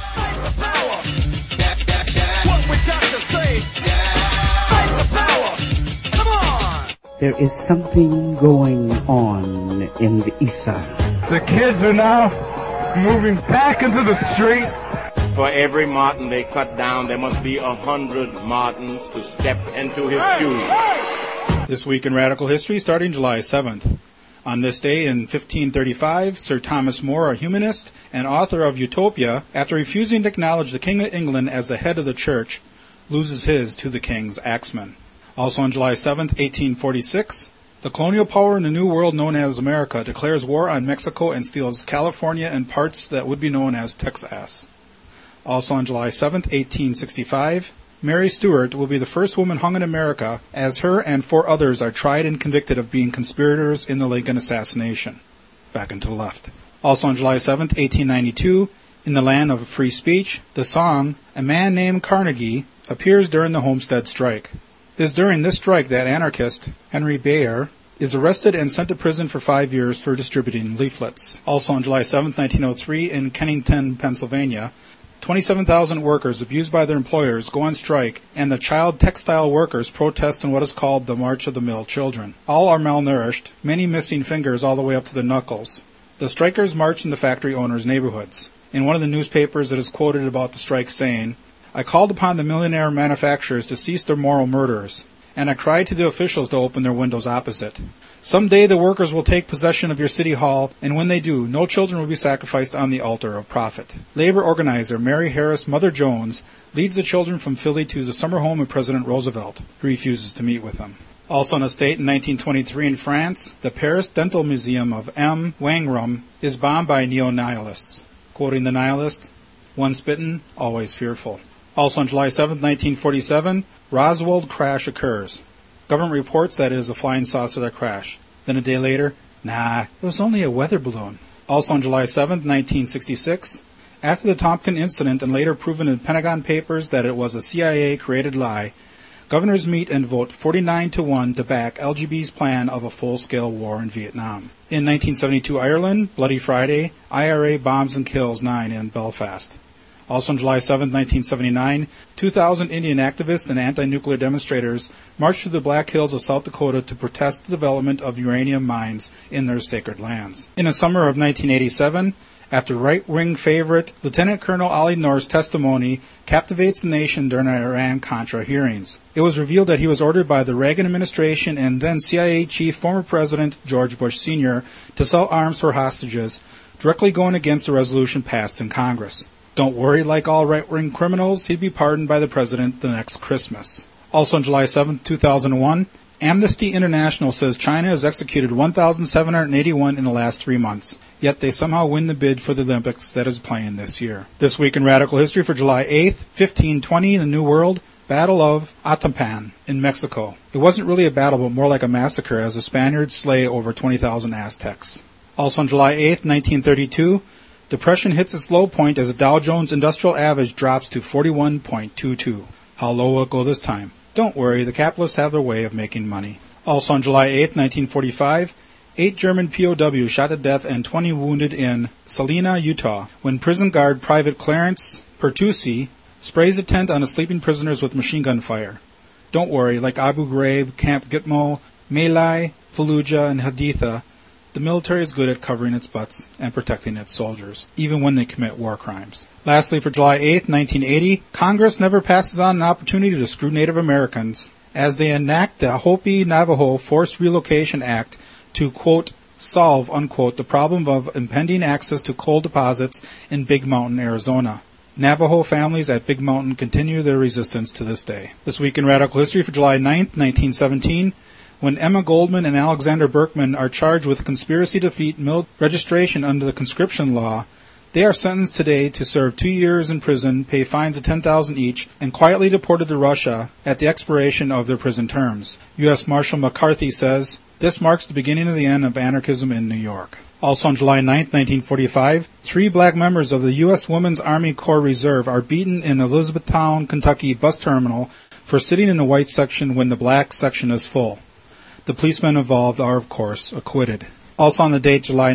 There is something going on in the ether. The kids are now moving back into the street. For every Martin they cut down, there must be 100 Martins to step into his shoes. This week in Radical History, starting July 7th. On this day in 1535, Sir Thomas More, a humanist and author of Utopia, after refusing to acknowledge the King of England as the head of the church, loses his to the King's axeman. Also on July 7th, 1846, the colonial power in the New World known as America declares war on Mexico and steals California and parts that would be known as Texas. Also on July 7th, 1865, Mary Stuart will be the first woman hung in America, as her and 4 others are tried and convicted of being conspirators in the Lincoln assassination. Back and to the left. Also on July 7th, 1892, in the land of free speech, the song "A Man Named Carnegie" appears during the Homestead Strike. It is during this strike that anarchist Henry Bayer is arrested and sent to prison for 5 years for distributing leaflets. Also on July 7th, 1903, in Kennington, Pennsylvania, 27,000 workers abused by their employers go on strike, and the child textile workers protest in what is called the March of the Mill Children. All are malnourished, many missing fingers all the way up to their knuckles. The strikers march in the factory owners' neighborhoods. In one of the newspapers, it is quoted about the strike saying, "I called upon the millionaire manufacturers to cease their moral murders, and I cried to the officials to open their windows opposite. Someday the workers will take possession of your city hall, and when they do, no children will be sacrificed on the altar of profit." Labor organizer Mary Harris Mother Jones leads the children from Philly to the summer home of President Roosevelt, who refuses to meet with them. Also on a state in 1923 in France, the Paris Dental Museum of M. Wangram is bombed by neo-nihilists. Quoting the nihilist, "Once bitten, always fearful." Also on July 7, 1947, Roswell crash occurs. Government reports that it is a flying saucer that crashed. Then a day later, nah, it was only a weather balloon. Also on July 7, 1966, after the Tompkins incident and later proven in Pentagon Papers that it was a CIA-created lie, governors meet and vote 49-1 to back LGB's plan of a full-scale war in Vietnam. In 1972 Ireland, Bloody Friday, IRA bombs and kills 9 in Belfast. Also on July 7, 1979, 2,000 Indian activists and anti-nuclear demonstrators marched through the Black Hills of South Dakota to protest the development of uranium mines in their sacred lands. In the summer of 1987, after right-wing favorite Lieutenant Colonel Ollie North's testimony captivates the nation during the Iran-Contra hearings, it was revealed that he was ordered by the Reagan administration and then CIA chief former President George Bush Sr. to sell arms for hostages, directly going against the resolution passed in Congress. Don't worry, like all right-wing criminals, he'd be pardoned by the president the next Christmas. Also on July 7, 2001, Amnesty International says China has executed 1,781 in the last 3 months, yet they somehow win the bid for the Olympics that is playing this year. This week in Radical History for July 8th, 1520 in the New World, Battle of Atapan in Mexico. It wasn't really a battle, but more like a massacre as the Spaniards slay over 20,000 Aztecs. Also on July 8th, 1932, depression hits its low point as the Dow Jones Industrial Average drops to 41.22. How low will it go this time? Don't worry, the capitalists have their way of making money. Also on July 8, 1945, 8 German POWs shot to death and 20 wounded in Salina, Utah, when prison guard Private Clarence Pertusi sprays a tent on the sleeping prisoners with machine gun fire. Don't worry, like Abu Ghraib, Camp Gitmo, My Lai, Fallujah, and Haditha, the military is good at covering its butts and protecting its soldiers, even when they commit war crimes. Lastly, for July 8, 1980, Congress never passes on an opportunity to screw Native Americans as they enact the Hopi-Navajo Forced Relocation Act to, quote, solve, unquote, the problem of impending access to coal deposits in Big Mountain, Arizona. Navajo families at Big Mountain continue their resistance to this day. This week in Radical History for July 9, 1917, when Emma Goldman and Alexander Berkman are charged with conspiracy to defeat registration under the conscription law, they are sentenced today to serve 2 years in prison, pay fines of $10,000 each, and quietly deported to Russia at the expiration of their prison terms. U.S. Marshal McCarthy says, this marks the beginning of the end of anarchism in New York. Also on July 9, 1945, 3 black members of the U.S. Women's Army Corps Reserve are beaten in Elizabethtown, Kentucky bus terminal for sitting in the white section when the black section is full. The policemen involved are, of course, acquitted. Also on the date July 9,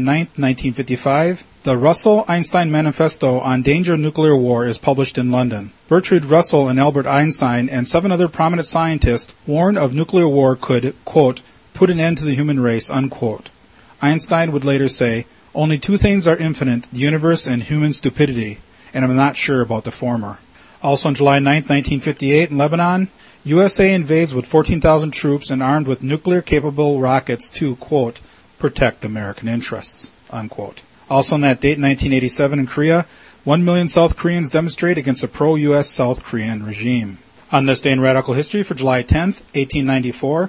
1955, the Russell-Einstein Manifesto on Danger of Nuclear War is published in London. Bertrand Russell and Albert Einstein and 7 other prominent scientists warned of nuclear war could, quote, put an end to the human race, unquote. Einstein would later say, only 2 things are infinite, the universe and human stupidity, and I'm not sure about the former. Also on July 9, 1958, in Lebanon, USA invades with 14,000 troops and armed with nuclear-capable rockets to, quote, protect American interests, unquote. Also on that date, 1987, in Korea, 1 million South Koreans demonstrate against a pro-U.S. South Korean regime. On this day in Radical History for July 10, 1894,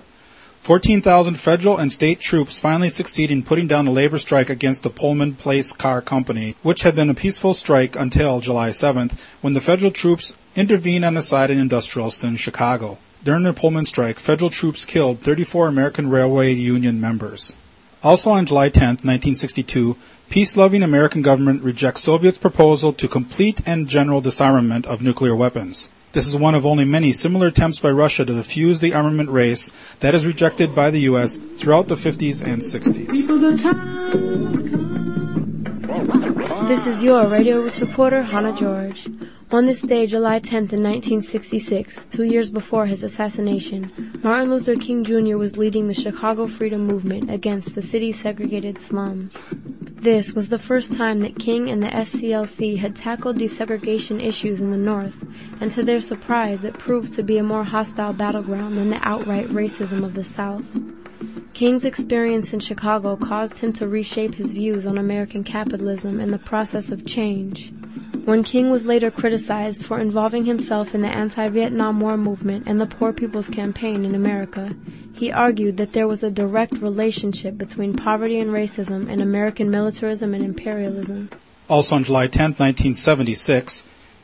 14,000 federal and state troops finally succeed in putting down a labor strike against the Pullman Place Car Company, which had been a peaceful strike until July 7th, when the federal troops intervened on the side of industrialists in Chicago. During the Pullman strike, federal troops killed 34 American Railway Union members. Also on July 10, 1962, peace-loving American government rejects Soviet's proposal to complete and general disarmament of nuclear weapons. This is one of only many similar attempts by Russia to defuse the armament race that is rejected by the U.S. throughout the 50s and 60s. This is your Radio Roots reporter, Hannah George. On this day, July 10th in 1966, 2 years before his assassination, Martin Luther King Jr. was leading the Chicago Freedom Movement against the city's segregated slums. This was the first time that King and the SCLC had tackled desegregation issues in the North, and to their surprise, it proved to be a more hostile battleground than the outright racism of the South. King's experience in Chicago caused him to reshape his views on American capitalism and the process of change. When King was later criticized for involving himself in the anti-Vietnam War movement and the Poor People's Campaign in America, he argued that there was a direct relationship between poverty and racism and American militarism and imperialism. Also on July 10, 1976,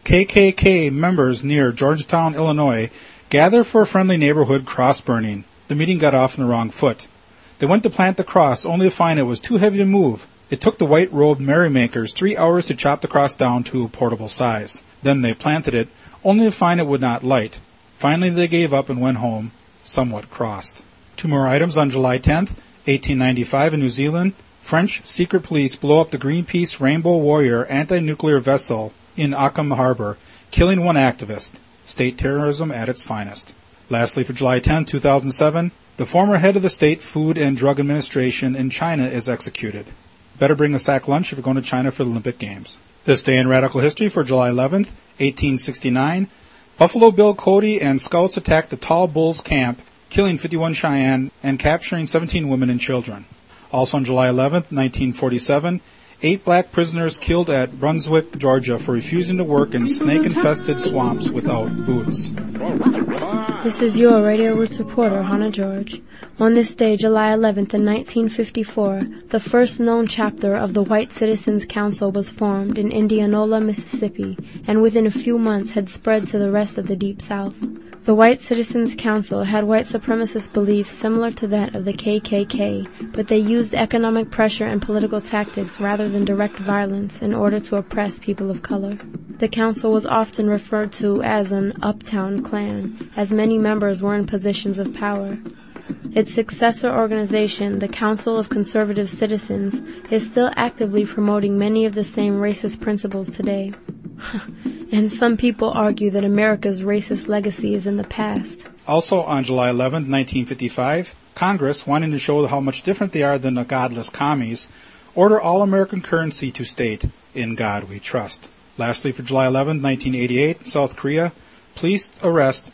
KKK members near Georgetown, Illinois, gather for a friendly neighborhood cross burning. The meeting got off on the wrong foot. They went to plant the cross, only to find it was too heavy to move. It took the white-robed merrymakers 3 hours to chop the cross down to a portable size. Then they planted it, only to find it would not light. Finally they gave up and went home, somewhat crossed. 2 more items on July 10th, 1895 in New Zealand. French secret police blow up the Greenpeace Rainbow Warrior anti-nuclear vessel in Ockham Harbor, killing 1 activist. State terrorism at its finest. Lastly, for July 10, 2007, the former head of the State Food and Drug Administration in China is executed. Better bring a sack lunch if you're going to China for the Olympic Games. This day in radical history for July 11th, 1869, Buffalo Bill Cody and scouts attacked the Tall Bulls camp, killing 51 Cheyenne and capturing 17 women and children. Also on July 11th, 1947, 8 black prisoners killed at Brunswick, Georgia for refusing to work in snake-infested swamps without boots. This is your Radio Roots reporter, Hannah George. On this day, July 11th in 1954, the first known chapter of the White Citizens Council was formed in Indianola, Mississippi, and within a few months had spread to the rest of the Deep South. The White Citizens Council had white supremacist beliefs similar to that of the KKK, but they used economic pressure and political tactics rather than direct violence in order to oppress people of color. The council was often referred to as an uptown Klan, as many members were in positions of power. Its successor organization, the Council of Conservative Citizens, is still actively promoting many of the same racist principles today. And some people argue that America's racist legacy is in the past. Also on July 11, 1955, Congress, wanting to show how much different they are than the godless commies, order all American currency to state, "In God we trust." Lastly, for July 11, 1988, South Korea, police arrest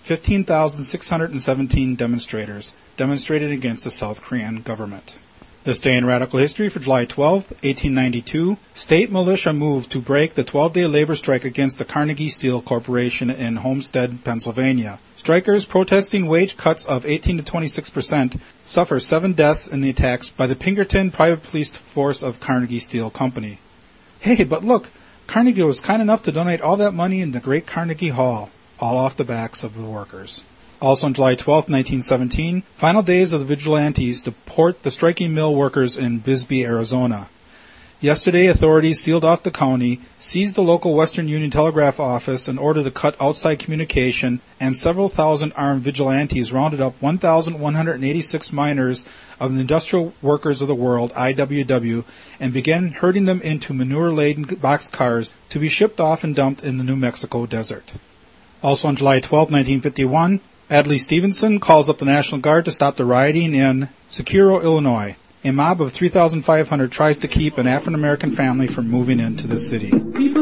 15,617 demonstrators demonstrated against the South Korean government. This day in radical history for July 12, 1892, state militia moved to break the 12-day labor strike against the Carnegie Steel Corporation in Homestead, Pennsylvania. Strikers protesting wage cuts of 18 to 26% suffer 7 deaths in the attacks by the Pinkerton Private Police Force of Carnegie Steel Company. Hey, but look, Carnegie was kind enough to donate all that money in the Great Carnegie Hall, all off the backs of the workers. Also on July 12, 1917, final days of the vigilantes deport the striking mill workers in Bisbee, Arizona. Yesterday, authorities sealed off the county, seized the local Western Union Telegraph office in order to cut outside communication, and several thousand armed vigilantes rounded up 1,186 miners of the Industrial Workers of the World, IWW, and began herding them into manure-laden boxcars to be shipped off and dumped in the New Mexico desert. Also on July 12, 1951, Adlai Stevenson calls up the National Guard to stop the rioting in Securo, Illinois. A mob of 3,500 tries to keep an African-American family from moving into the city.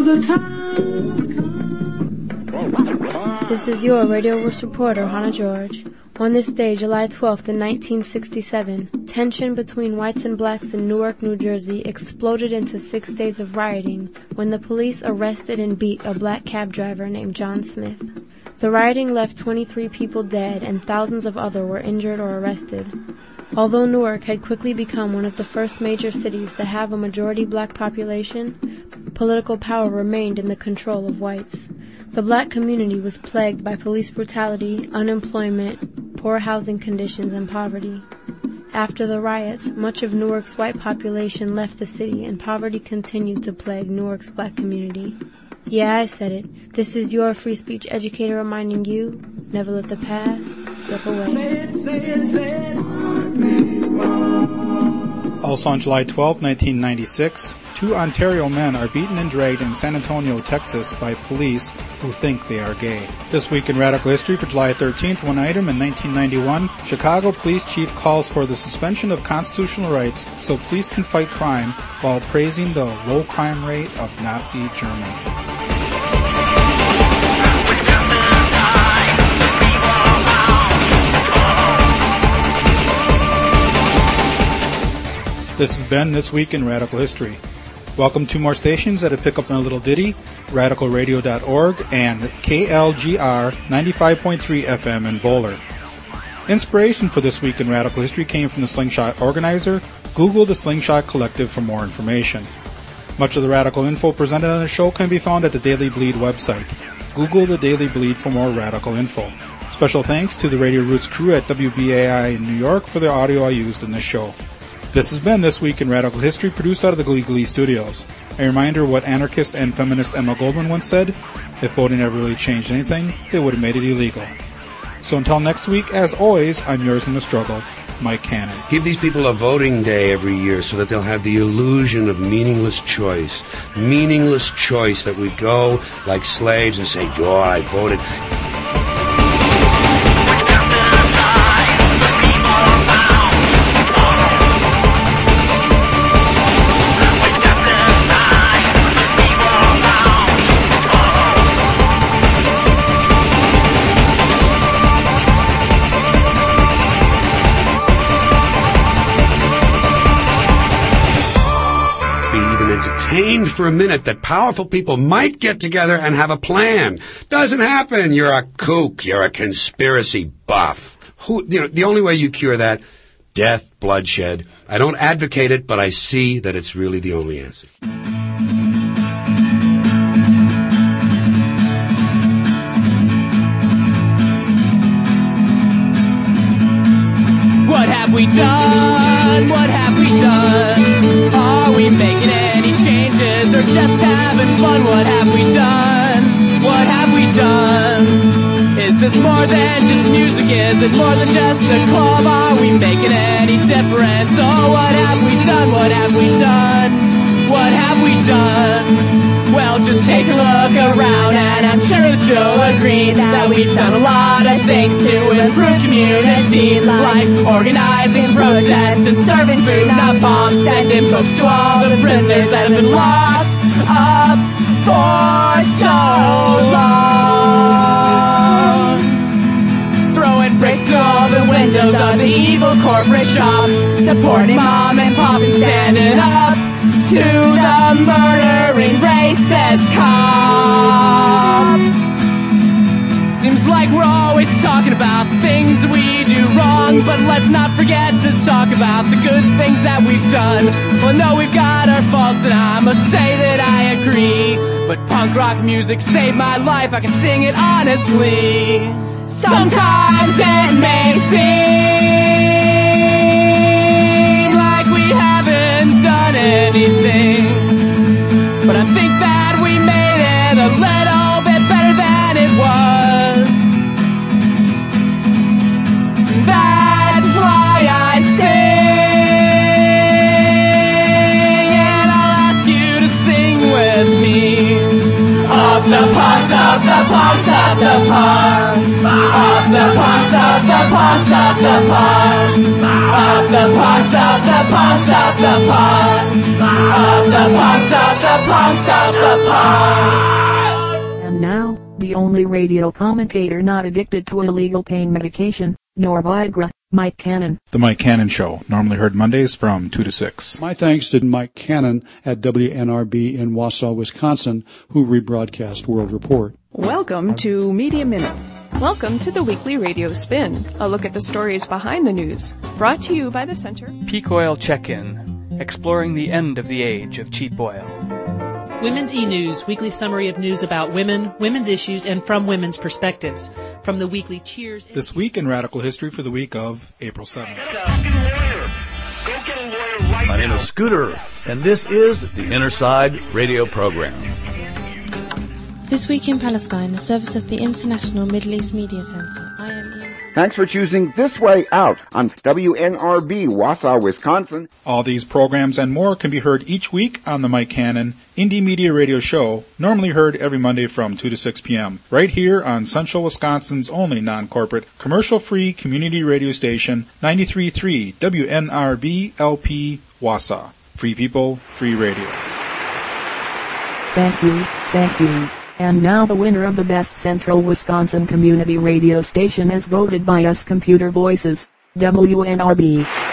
This is your Radio Roots reporter, Hannah George. On this day, July 12th in 1967, tension between whites and blacks in Newark, New Jersey exploded into 6 days of rioting when the police arrested and beat a black cab driver named John Smith. The rioting left 23 people dead and thousands of others were injured or arrested. Although Newark had quickly become one of the first major cities to have a majority black population, political power remained in the control of whites. The black community was plagued by police brutality, unemployment, poor housing conditions, and poverty. After the riots, much of Newark's white population left the city and poverty continued to plague Newark's black community. Yeah, I said it. This is your free speech educator reminding you, never let the past slip away. Also on July 12, 1996, 2 Ontario men are beaten and dragged in San Antonio, Texas by police who think they are gay. This week in Radical History for July 13th, one item in 1991, Chicago police chief calls for the suspension of constitutional rights so police can fight crime while praising the low crime rate of Nazi Germany. This has been This Week in Radical History. Welcome to more stations that have picked up on a little ditty, radicalradio.org and KLGR 95.3 FM in Bowler. Inspiration for This Week in Radical History came from the Slingshot organizer. Google the Slingshot Collective for more information. Much of the radical info presented on the show can be found at the Daily Bleed website. Google the Daily Bleed for more radical info. Special thanks to the Radio Roots crew at WBAI in New York for the audio I used in this show. This has been This Week in Radical History, produced out of the Glee Glee Studios. A reminder what anarchist and feminist Emma Goldman once said, if voting ever really changed anything, they would have made it illegal. So until next week, as always, I'm yours in the struggle, Mike Cannon. Give these people a voting day every year so that they'll have the illusion of meaningless choice. Meaningless choice that we go like slaves and say, oh, I voted. For a minute that powerful people might get together and have a plan. Doesn't happen. You're a kook. You're a conspiracy buff. The only way you cure that, death, bloodshed. I don't advocate it, but I see that it's really the only answer. What have we done? What have we done? Are we making any changes or just having fun? What have we done? What have we done? Is this more than just music? Is it more than just a club? Are we making any difference? Oh, what have we done? What have we done? What have we done? Well, just take a look around and I'm sure that you'll agree that we've done a lot of things to improve community life. Organizing protests and serving food, not bombs. Sending books to all the prisoners that have been locked up for so long. Throwing bricks to all the windows of the evil corporate shops. Supporting mom and pop and standing up to the murdering racist cops. Seems like we're always talking about the things that we do wrong, but let's not forget to talk about the good things that we've done. Well, no, we've got our faults, and I must say that I agree. But punk rock music saved my life, I can sing it honestly. Sometimes it may seem like we haven't done anything, but I think that we made it a little bit better than it was. That's why I sing, and I'll ask you to sing with me. Up the punks, up the punks, up the punks. Up the punks, up the punks, up the punks. Up the punks, up the punks, up the punks. Up the punks, up the punks, up the punks. And now, the only radio commentator not addicted to illegal pain medication, nor Viagra, Mike Cannon. The Mike Cannon Show, normally heard Mondays from 2 to 6. My thanks to Mike Cannon at WNRB in Wausau, Wisconsin, who rebroadcast World Report. Welcome to Media Minutes. Welcome to the weekly radio spin, a look at the stories behind the news. Brought to you by the Center. Peak Oil Check-In, exploring the end of the age of cheap oil. Women's E-News, weekly summary of news about women, women's issues, and from women's perspectives. From the weekly Cheers. This week in Radical History for the week of April 7th. My name is Scooter, and this is the Inner Side radio program. This week in Palestine, a service of the International Middle East Media Center. I am Ian. Thanks for choosing This Way Out on WNRB, Wausau, Wisconsin. All these programs and more can be heard each week on the Mike Cannon Indie Media Radio Show, normally heard every Monday from 2 to 6 p.m., right here on Central Wisconsin's only non-corporate, commercial-free community radio station, 93.3 WNRB LP Wausau. Free people, free radio. Thank you. And now the winner of the Best Central Wisconsin Community Radio Station as voted by us Computer Voices, WNRB.